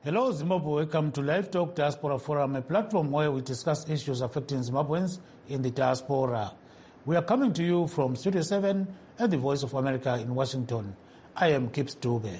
Hello Zimbabwe, welcome to Live Talk Diaspora Forum, a platform where we discuss issues affecting Zimbabweans in the diaspora. We are coming to you from Studio 7 at the Voice of America in Washington. I am Kips Dube.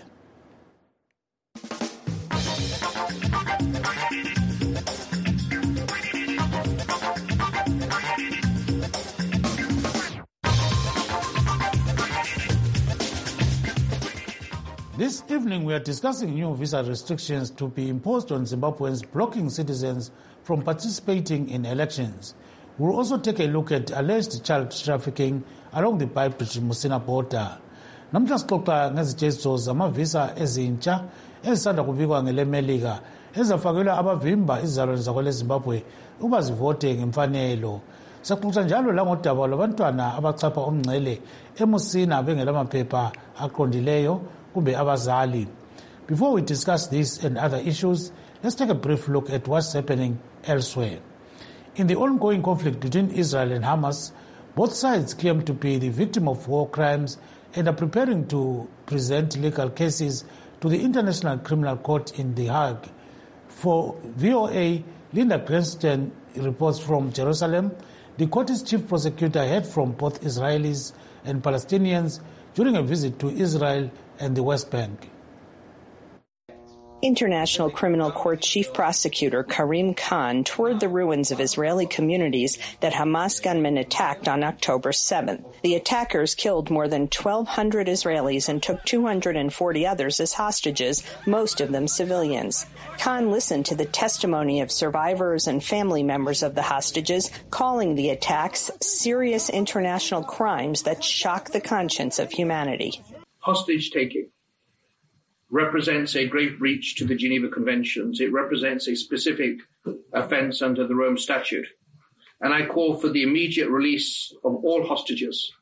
This evening we are discussing new visa restrictions to be imposed on Zimbabweans, blocking citizens from participating in elections. We'll also take a look at alleged child trafficking along the Bhayibhridge-Musina border. Namhla sixoxa ngezijeziso zamavisa ezintsha ezisanda kubikwa ngeleMelika ezafakelwa abavimba izizalwane zakwele Zimbabwe ukuba zivote ngemfanelo. Saxoxa njalo langodaba lwabantwana abachapha umngcele eMusina bengelamaphepha aqondileyo kumbe abazali. Before we discuss this and other issues, let's take a brief look at what's happening elsewhere. In the ongoing conflict between Israel and Hamas, both sides claim to be the victim of war crimes and are preparing to present legal cases to the International Criminal Court in The Hague. For VOA, Linda Cranston reports from Jerusalem. The court's chief prosecutor heard from both Israelis and Palestinians during a visit to Israel and the West Bank. International Criminal Court Chief Prosecutor Karim Khan toured the ruins of Israeli communities that Hamas gunmen attacked on October 7th. The attackers killed more than 1,200 Israelis and took 240 others as hostages, most of them civilians. Khan listened to the testimony of survivors and family members of the hostages, calling the attacks serious international crimes that shock the conscience of humanity. Hostage-taking represents a great breach to the Geneva Conventions. It represents a specific offence under the Rome Statute. And I call for the immediate release of all hostages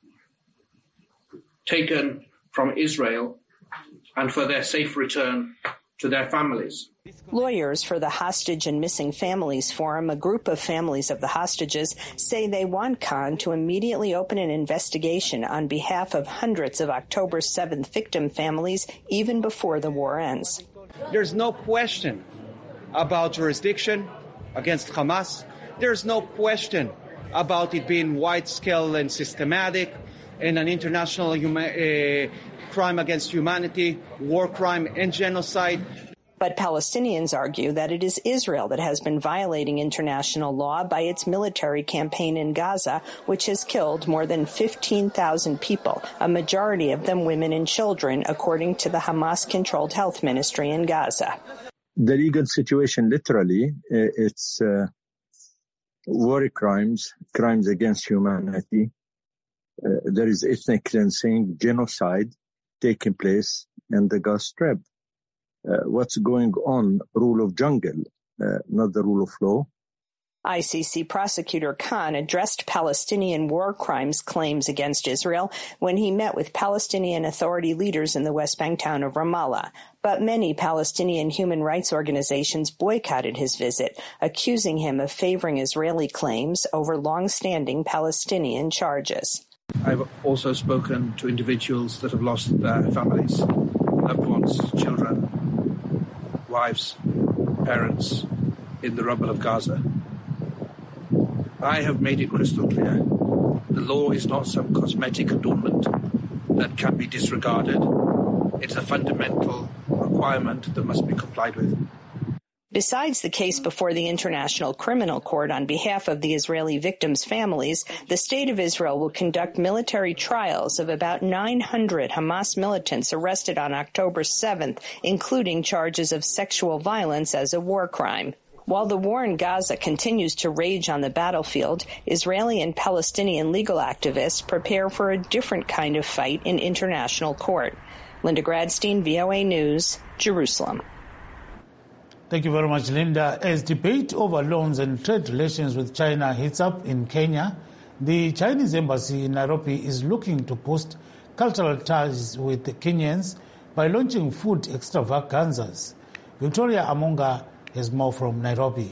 taken from Israel and for their safe return to their families. Lawyers for the Hostage and Missing Families Forum, a group of families of the hostages, say they want Khan to immediately open an investigation on behalf of hundreds of October 7th victim families, even before the war ends. There's no question about jurisdiction against Hamas. There's no question about it being wide-scale and systematic and an international crime against humanity, war crime, and genocide. But Palestinians argue that it is Israel that has been violating international law by its military campaign in Gaza, which has killed more than 15,000 people, a majority of them women and children, according to the Hamas-controlled health ministry in Gaza. The legal situation, literally, it's war crimes, crimes against humanity. There is ethnic cleansing, genocide taking place in the Gaza Strip. What's going on, rule of jungle, not the rule of law. ICC prosecutor Khan addressed Palestinian war crimes claims against Israel when he met with Palestinian Authority leaders in the West Bank town of Ramallah. But many Palestinian human rights organizations boycotted his visit, accusing him of favoring Israeli claims over long-standing Palestinian charges. I've also spoken to individuals that have lost their families, loved ones, children, wives, parents in the rubble of Gaza. I have made it crystal clear. The law is not some cosmetic adornment that can be disregarded. It's a fundamental requirement that must be complied with. Besides the case before the International Criminal Court on behalf of the Israeli victims' families, the State of Israel will conduct military trials of about 900 Hamas militants arrested on October 7th, including charges of sexual violence as a war crime. While the war in Gaza continues to rage on the battlefield, Israeli and Palestinian legal activists prepare for a different kind of fight in international court. Linda Gradstein, VOA News, Jerusalem. Thank you very much, Linda. As debate over loans and trade relations with China heats up in Kenya, the Chinese embassy in Nairobi is looking to boost cultural ties with the Kenyans by launching food extravaganzas. Victoria Amunga has more from Nairobi.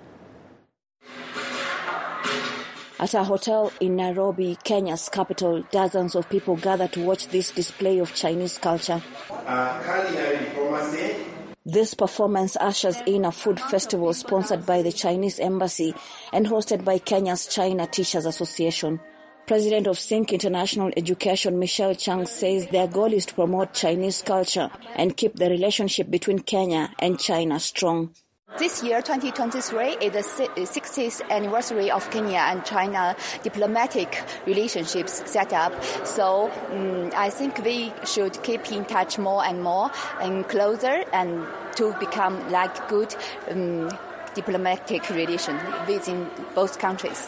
At a hotel in Nairobi, Kenya's capital, dozens of people gather to watch this display of Chinese culture. Culinary diplomacy This performance ushers in a food festival sponsored by the Chinese Embassy and hosted by Kenya's China Teachers Association. President of Sync International Education, Michelle Chang, says their goal is to promote Chinese culture and keep the relationship between Kenya and China strong. This year, 2023, is the 60th anniversary of Kenya and China diplomatic relationships set up. So I think we should keep in touch more and more and closer and to become like good diplomatic relations within both countries.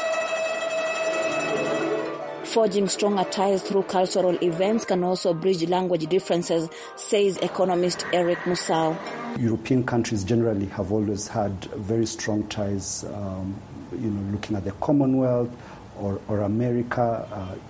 Forging stronger ties through cultural events can also bridge language differences, says economist Eric Musau. European countries generally have always had very strong ties, looking at the Commonwealth or America.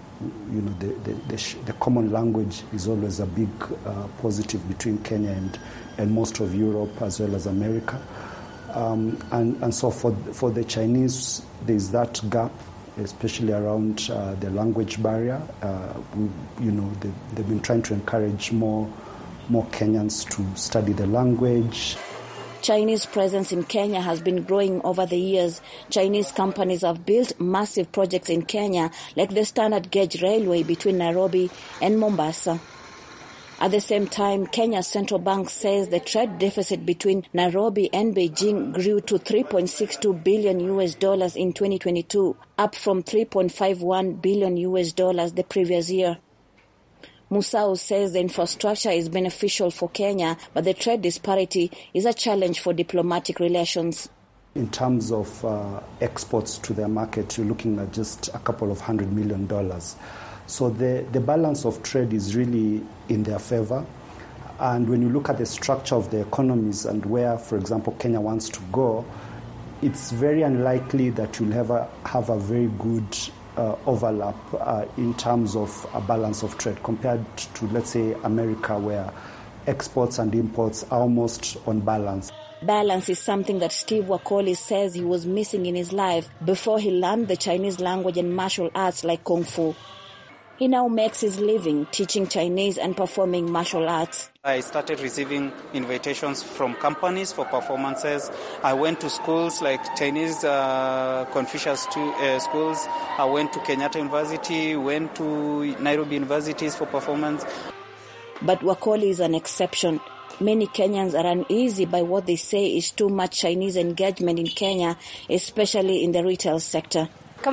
The common language is always a big positive between Kenya and most of Europe as well as America. And so for the Chinese, there's that gap, especially around the language barrier. They've been trying to encourage more Kenyans to study the language. Chinese presence in Kenya has been growing over the years. Chinese companies have built massive projects in Kenya, like the standard gauge railway between Nairobi and Mombasa. At the same time, Kenya's central bank says the trade deficit between Nairobi and Beijing grew to $3.62 billion in 2022, up from $3.51 billion the previous year. Musau says the infrastructure is beneficial for Kenya, but the trade disparity is a challenge for diplomatic relations. In terms of exports to their market, you're looking at just a couple of $100 million. So the balance of trade is really in their favor. And when you look at the structure of the economies and where, for example, Kenya wants to go, it's very unlikely that you'll ever have a very good overlap in terms of a balance of trade compared to, let's say, America, where exports and imports are almost on balance. Balance is something that Steve Wakoli says he was missing in his life before he learned the Chinese language and martial arts like Kung Fu. He now makes his living teaching Chinese and performing martial arts. I started receiving invitations from companies for performances. I went to schools like Chinese Confucius schools. I went to Kenyatta University, went to Nairobi universities for performance. But Wakoli is an exception. Many Kenyans are uneasy by what they say is too much Chinese engagement in Kenya, especially in the retail sector.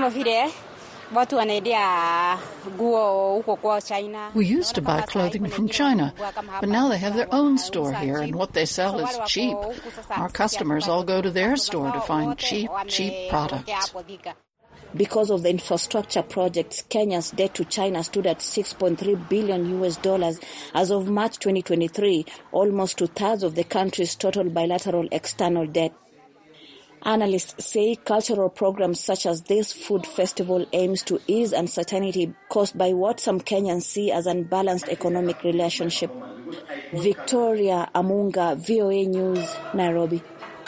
We used to buy clothing from China, but now they have their own store here, and what they sell is cheap. Our customers all go to their store to find cheap products. Because of the infrastructure projects, Kenya's debt to China stood at $6.3 billion as of March 2023, almost two-thirds of the country's total bilateral external debt. Analysts say cultural programs such as this food festival aims to ease uncertainty caused by what some Kenyans see as unbalanced economic relationship. Victoria Amunga, VOA News, Nairobi.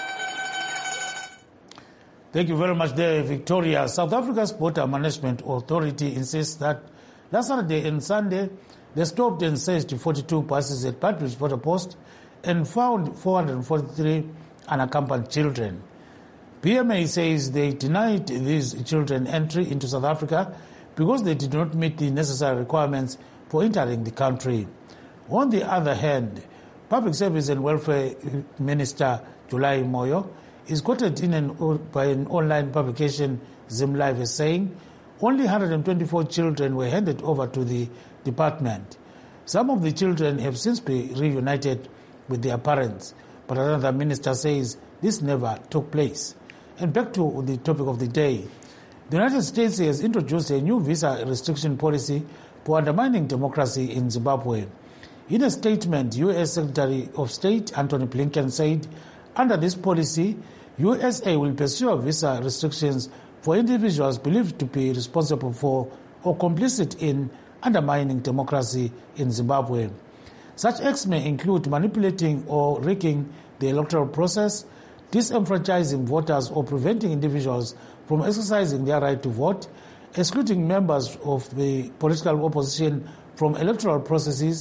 Thank you very much there, Victoria. South Africa's Border Management Authority insists that last Saturday and Sunday, they stopped and searched 42 buses at Padridge Border Post and found 443 unaccompanied children. BMA says they denied these children entry into South Africa because they did not meet the necessary requirements for entering the country. On the other hand, Public Service and Welfare Minister July Moyo is quoted by an online publication, ZimLive, as saying only 124 children were handed over to the department. Some of the children have since been reunited with their parents, but another minister says this never took place. And back to the topic of the day. The United States has introduced a new visa restriction policy for undermining democracy in Zimbabwe. In a statement, U.S. Secretary of State Antony Blinken said, under this policy, USA will pursue visa restrictions for individuals believed to be responsible for or complicit in undermining democracy in Zimbabwe. Such acts may include manipulating or rigging the electoral process, disenfranchising voters or preventing individuals from exercising their right to vote, excluding members of the political opposition from electoral processes,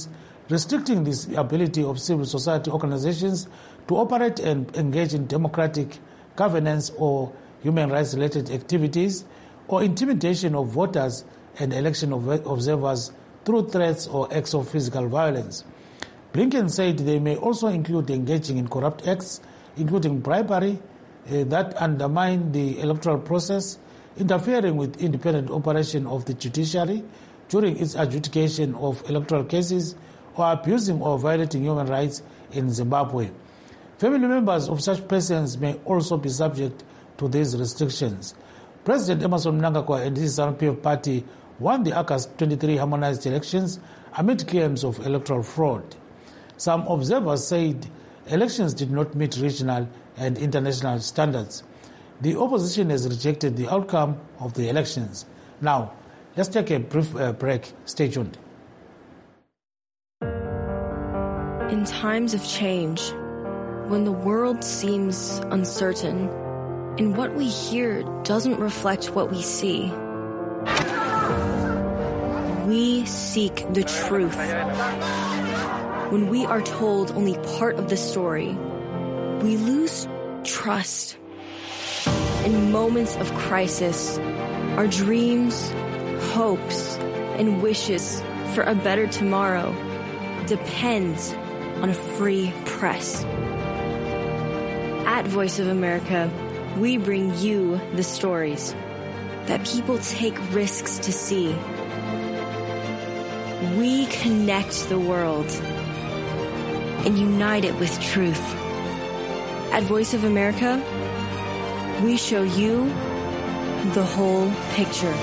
restricting the ability of civil society organizations to operate and engage in democratic governance or human rights-related activities, or intimidation of voters and election observers through threats or acts of physical violence. Blinken said they may also include engaging in corrupt acts, including bribery that undermine the electoral process, interfering with independent operation of the judiciary during its adjudication of electoral cases, or abusing or violating human rights in Zimbabwe. Family members of such persons may also be subject to these restrictions. President Emmerson Mnangagwa and his ZANU-PF party won the August 23 harmonized elections amid claims of electoral fraud. Some observers said elections did not meet regional and international standards. The opposition has rejected the outcome of the elections. Now, let's take a brief break. Stay tuned. In times of change, when the world seems uncertain and what we hear doesn't reflect what we see, we seek the truth. When we are told only part of the story, we lose trust. In moments of crisis, our dreams, hopes, and wishes for a better tomorrow depends on a free press. At Voice of America, we bring you the stories that people take risks to see. We connect the world and unite it with truth. At Voice of America, we show you the whole picture.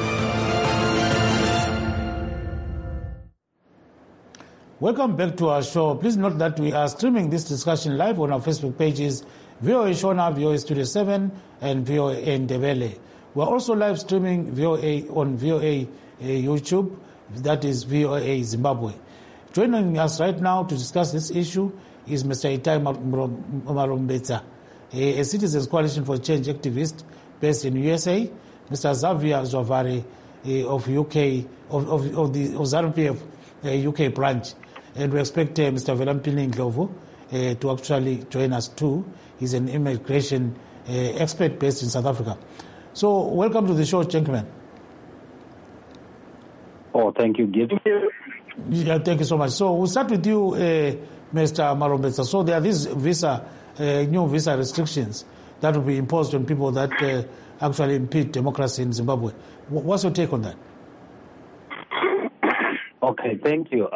Welcome back to our show. Please note that we are streaming this discussion live on our Facebook pages, VOA Shona, VOA Studio 7, and VOA Ndebele. We are also live streaming VOA on VOA YouTube, that is VOA Zimbabwe. Joining us right now to discuss this issue is Mr. Itai Marombeta, a Citizens Coalition for Change activist based in USA, Mr. Xavier Zwavare of ZANU-PF UK branch, and we expect Mr. Velampini Ndlovu to actually join us too. He's an immigration expert based in South Africa. So welcome to the show, gentlemen. Oh, thank you, Gid. Yeah, thank you so much. So we'll start with you, Mr. Marombeta. So there are these new visa restrictions that will be imposed on people that actually impede democracy in Zimbabwe. What's your take on that? Okay, thank you.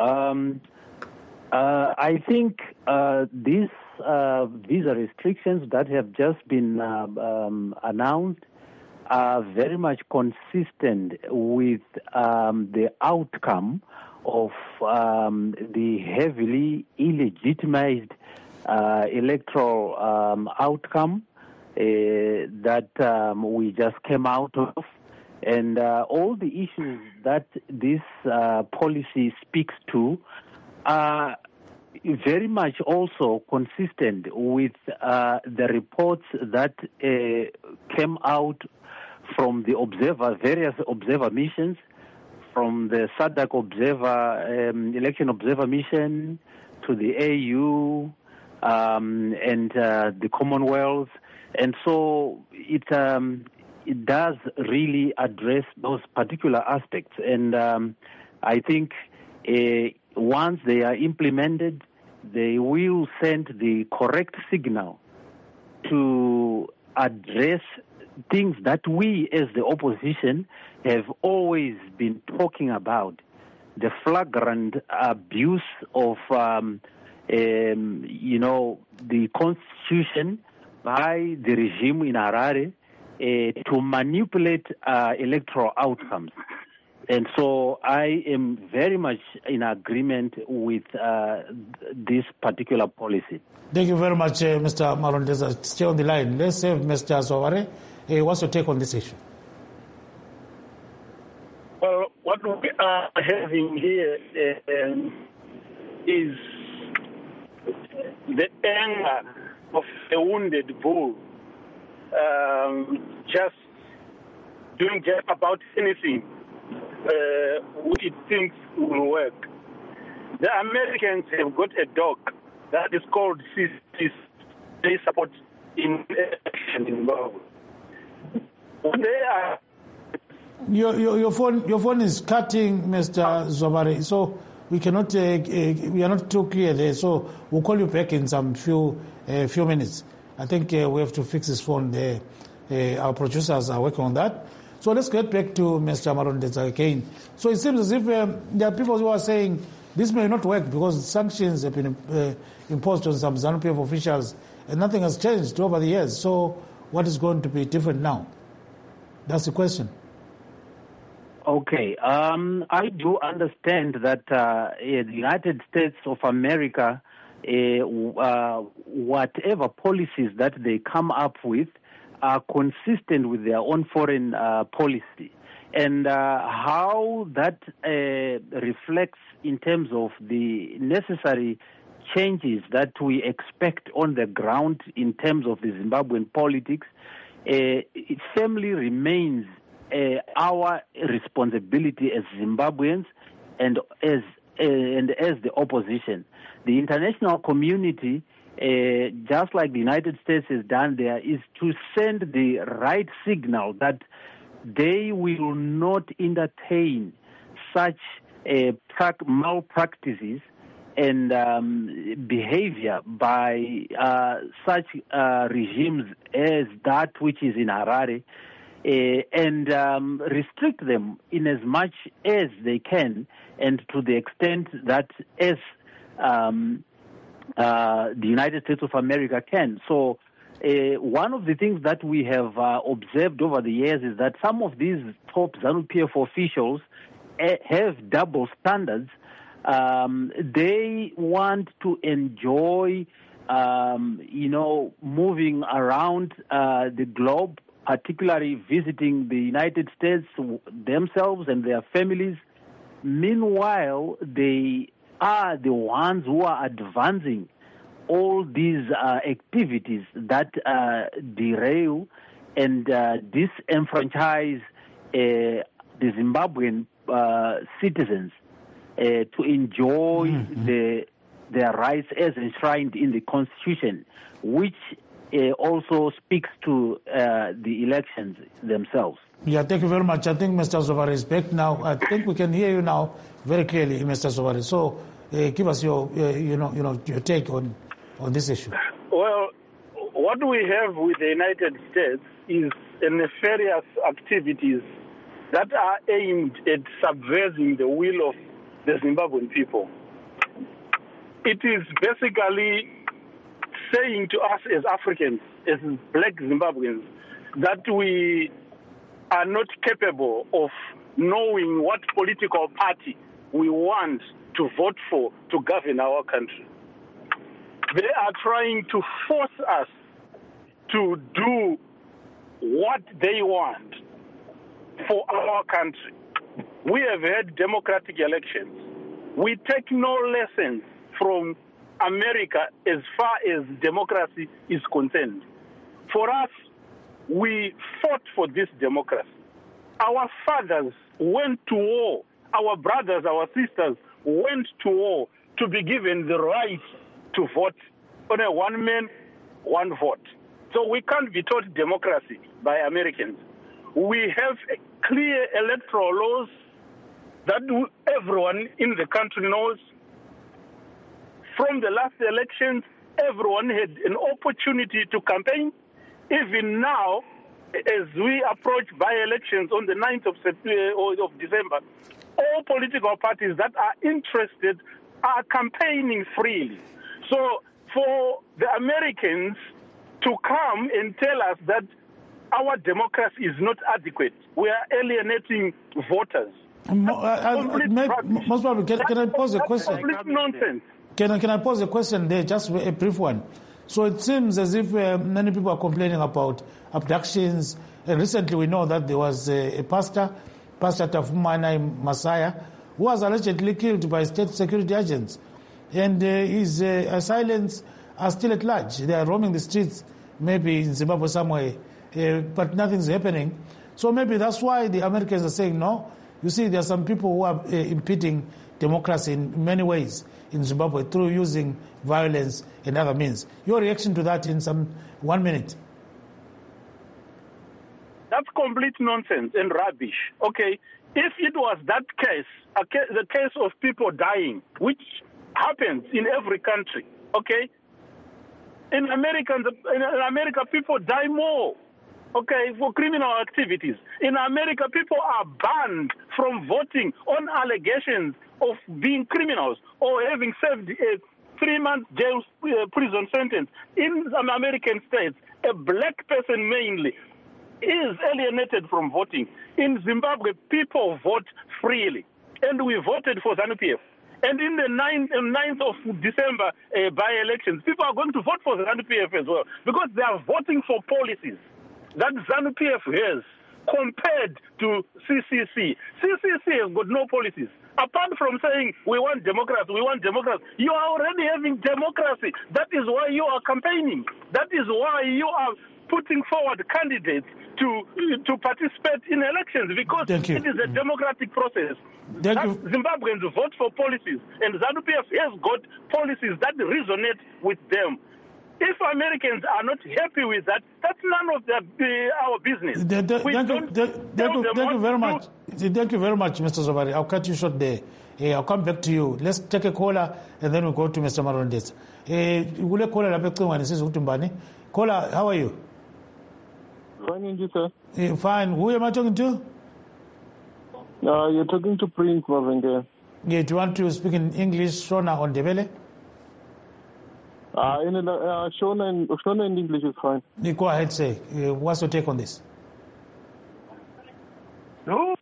I think these visa restrictions that have just been announced are very much consistent with the outcome of the heavily illegitimized electoral outcome that we just came out of. And all the issues that this policy speaks to are very much also consistent with the reports that came out from the various observer missions, from the SADC election observer mission to the AU and the Commonwealth. And so it does really address those particular aspects. And I think once they are implemented, they will send the correct signal to address things that we as the opposition have always been talking about. The flagrant abuse of, the constitution by the regime in Harare to manipulate electoral outcomes. And so I am very much in agreement with this particular policy. Thank you very much, Mr. Marondeza. Stay on the line. Let's have Mr. Zwavare. What's your take on this issue? Well, what we are having here is the anger of a wounded bull, just doing just about anything which it thinks will work. The Americans have got a dog that is called CIS. They support in election in Zimbabwe. They are. Your phone is cutting, Mr. Zobari. So we cannot. We are not too clear there. So we'll call you back in some few minutes. I think we have to fix his phone there. Our producers are working on that. So let's get back to Mr. Marondeza again. So it seems as if there are people who are saying this may not work because sanctions have been imposed on some ZANU-PF officials and nothing has changed over the years. So what is going to be different now? That's the question. Okay. I do understand that the United States of America, whatever policies that they come up with, are consistent with their own foreign policy. And how that reflects in terms of the necessary changes that we expect on the ground in terms of the Zimbabwean politics, it firmly remains our responsibility as Zimbabweans and as the opposition. The international community, just like the United States has done there, is to send the right signal that they will not entertain such malpractices and behavior by such regimes as that which is in Harare, and restrict them in as much as they can, and to the extent that as the United States of America can. So one of the things that we have observed over the years is that some of these top ZANU-PF officials have double standards. They want to enjoy, moving around the globe, particularly visiting the United States themselves and their families. Meanwhile, they are the ones who are advancing all these activities that derail and disenfranchise the Zimbabwean citizens to enjoy their rights as enshrined in the Constitution, which also speaks to the elections themselves. Yeah, thank you very much. I think Mr. Zobari is back now. I think we can hear you now very clearly, Mr. Zobari. So give us your take on this issue. Well, what we have with the United States is nefarious activities that are aimed at subversing the will of the Zimbabwean people. It is basically saying to us as Africans, as black Zimbabweans, that we are not capable of knowing what political party we want to vote for to govern our country. They are trying to force us to do what they want for our country. We have had democratic elections. We take no lessons from America as far as democracy is concerned. For us, we fought for this democracy. Our fathers went to war. Our brothers, our sisters went to war to be given the right to vote on a one man, one vote. So we can't be taught democracy by Americans. We have clear electoral laws that everyone in the country knows. From the last elections, everyone had an opportunity to campaign. Even now, as we approach by-elections on the 9th of December, all political parties that are interested are campaigning freely. So for the Americans to come and tell us that our democracy is not adequate, we are alienating voters. Most probably, can I pose a question? Complete nonsense. Can I pose a question there, just a brief one? So it seems as if many people are complaining about abductions. And recently we know that there was a pastor, Pastor Tafumana Messiah, who was allegedly killed by state security agents. And his assailants are still at large. They are roaming the streets, maybe in Zimbabwe somewhere, but nothing's happening. So maybe that's why the Americans are saying no. You see, there are some people who are impeding democracy in many ways in Zimbabwe through using violence and other means. Your reaction to that in 1 minute. That's complete nonsense and rubbish. Okay, if it was that case, the case of people dying, which happens in every country, okay? In America, people die more, okay, for criminal activities. In America, people are banned from voting on allegations of being criminals or having served a 3-month jail prison sentence. In some American states, a black person mainly is alienated from voting. In Zimbabwe, people vote freely, and we voted for ZANU-PF. And in the 9th of December by-elections, people are going to vote for ZANU-PF as well, because they are voting for policies that ZANU-PF has compared to CCC. CCC has got no policies. Apart from saying, we want democracy, you are already having democracy. That is why you are campaigning. That is why you are putting forward candidates to participate in elections, because it is a democratic process. Zimbabweans vote for policies, and ZANU-PF has got policies that resonate with them. If Americans are not happy with that, that's none of our business. Thank you very much. Thank you very much, Mr. Zobari. I'll cut you short there. I'll come back to you. Let's take a caller, and then we'll go to Mr. Marondesa. Caller, how are you? Fine, and you, sir? Fine. Who am I talking to? You're talking to Prince Mavenge. Yeah, do you want to speak in English, Shona, on Debele? Shona in English is fine. Go ahead, say. What's your take on this? No.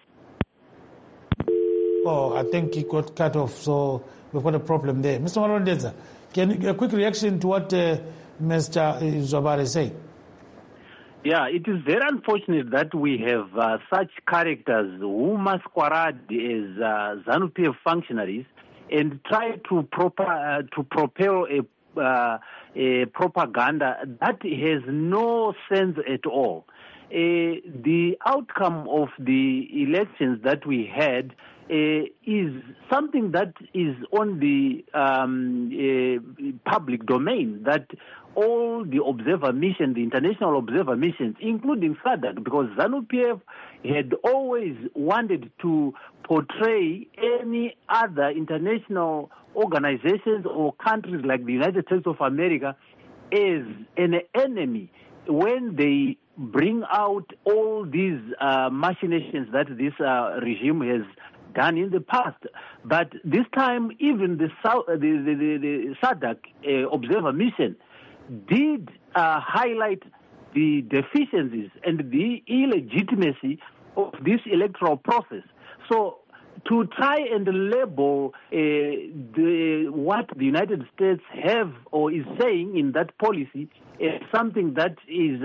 Oh, I think he got cut off, so we've got a problem there. Mr. Marondeza, can you a quick reaction to what Mr. Zobari said? Yeah, it is very unfortunate that we have such characters who masquerade as ZANU-PF functionaries and try to propel a propaganda that has no sense at all. The outcome of the elections that we had is something that is on the public domain, that all the observer missions, the international observer missions, including SADC, because ZANU-PF had always wanted to portray any other international organizations or countries like the United States of America as an enemy when they bring out all these machinations that this regime has done in the past. But this time, even the SADC observer mission did highlight the deficiencies and the illegitimacy of this electoral process. So to try and label what the United States have or is saying in that policy as something that is,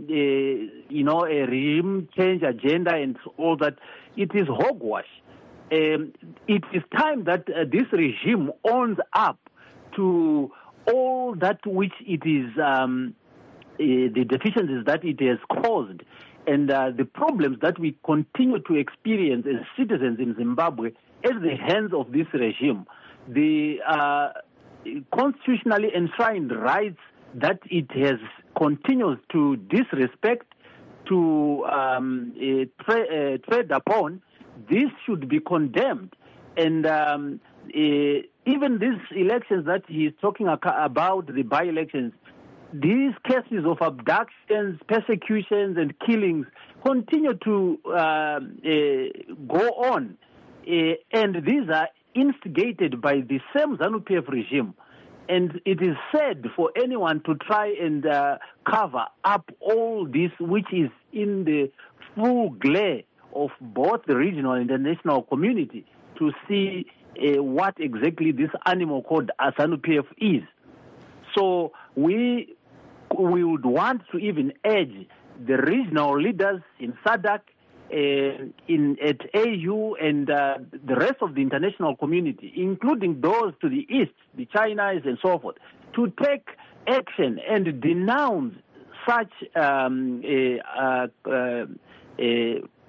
a regime change agenda and all that, it is hogwash. It is time that this regime owns up to all that which it is, the deficiencies that it has caused, and the problems that we continue to experience as citizens in Zimbabwe at the hands of this regime. The constitutionally enshrined rights that it has continues to disrespect, to tread upon, this should be condemned. And even these elections that he is talking about, the by-elections, these cases of abductions, persecutions, and killings continue to go on. And these are instigated by the same ZANU-PF regime. And it is sad for anyone to try and cover up all this, which is in the full glare of both the regional and international community, to see what exactly this animal called ZANU-PF is. So we would want to even urge the regional leaders in SADC, at AU, and the rest of the international community, including those to the east, the Chinas and so forth, to take action and denounce such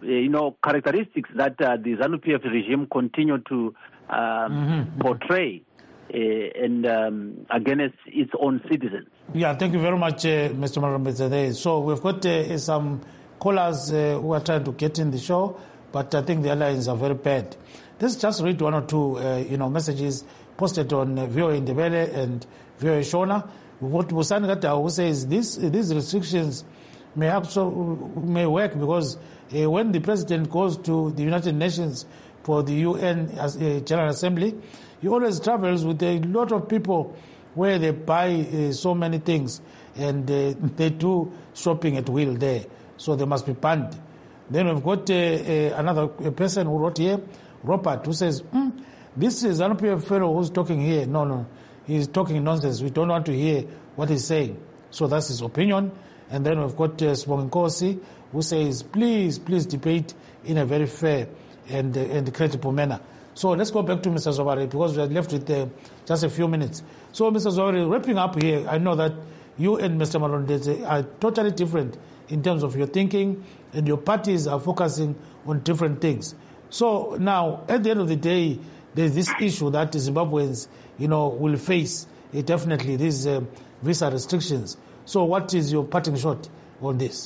characteristics that the ZANU-PF regime continue to portray against its own citizens. Yeah, thank you very much, Mr. Malombe. So we've got some callers who are trying to get in the show, but I think their lines are very bad. Let's just read one or two, messages posted on VOA Ndebele and VOA Shona. What Busan Gata who says these restrictions may work because when the president goes to the United Nations for the UN General Assembly, he always travels with a lot of people where they buy so many things and they do shopping at will there. So they must be banned. Then we've got another person who wrote here, Robert, who says, this is an ZANU-PF fellow who's talking here. No, he's talking nonsense. We don't want to hear what he's saying. So that's his opinion. And then we've got Smoking Kosi, who says, please debate in a very fair and credible manner. So let's go back to Mr. Zobari because we are left with just a few minutes. So Mr. Zobari, wrapping up here, I know that you and Mr. Malonde are totally different in terms of your thinking, and your parties are focusing on different things. So now, at the end of the day, there's this issue that Zimbabweans, will face definitely these visa restrictions. So what is your parting shot on this?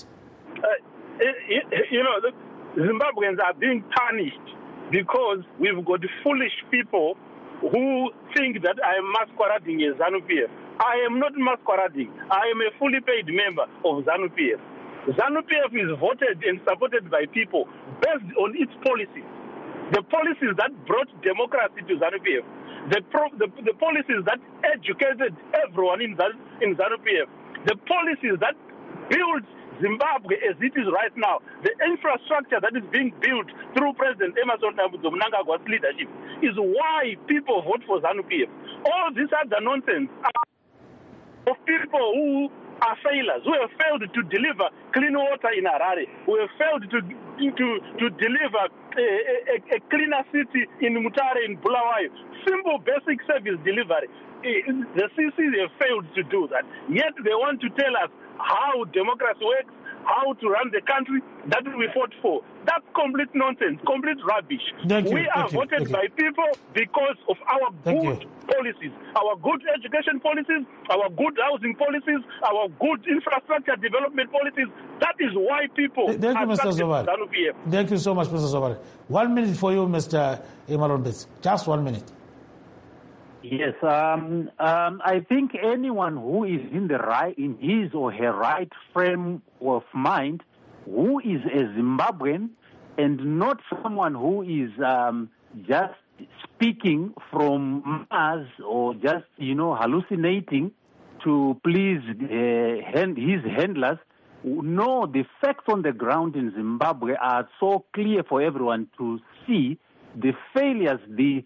The Zimbabweans are being punished because we've got foolish people who think that I am masquerading as ZANU-PF. I am not masquerading. I am a fully paid member of ZANU-PF. ZANU-PF is voted and supported by people based on its policies. The policies that brought democracy to ZANU-PF. The policies that educated everyone in ZANU-PF. The policies that built Zimbabwe as it is right now. The infrastructure that is being built through President Emmerson Mnangagwa's leadership is why people vote for ZANU-PF. All this other nonsense of people who are failures, who have failed to deliver clean water in Harare, who have failed to deliver a cleaner city in Mutare, in Bulawayo, simple basic service delivery. The CCs have failed to do that. Yet they want to tell us how democracy works, how to run the country that we fought for. That's complete nonsense, complete rubbish. We are voted by people because of our good policies, our good education policies, our good housing policies, our good infrastructure development policies. That is why people Thank you, Mr. Zobari. Thank you so much, Mr. Zobari. 1 minute for you, Mr. Malombe. Just 1 minute. Yes, I think anyone who is in his or her right frame of mind, who is a Zimbabwean and not someone who is just speaking from Mars or just hallucinating to please his handlers. No, the facts on the ground in Zimbabwe are so clear for everyone to see. The failures,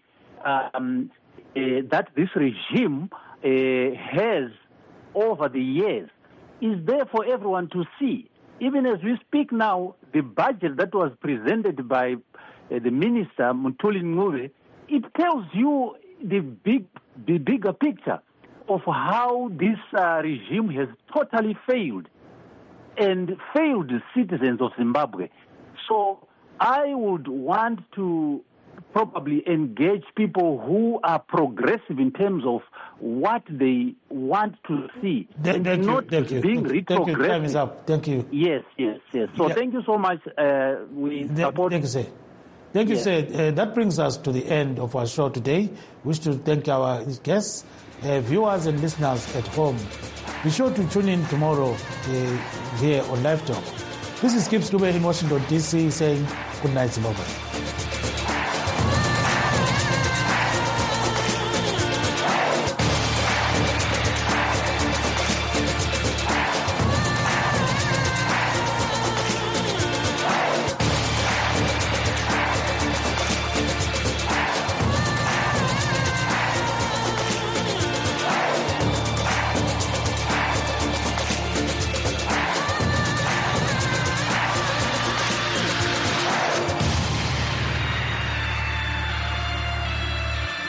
that this regime has over the years is there for everyone to see. Even as we speak now, the budget that was presented by the minister, Muthuli Ncube, it tells you the bigger picture of how this regime has totally failed and failed the citizens of Zimbabwe. So I would want to probably engage people who are progressive in terms of what they want to see. Thank you. Being retrogressive. Time is up. Thank you. Yes. So thank you so much. We support. Thank you, sir. Thank you, sir. That brings us to the end of our show today. We wish to thank our guests, viewers and listeners at home. Be sure to tune in tomorrow here on Live Talk. This is Kip Stube in Washington, D.C. saying good night, Zimbabwe.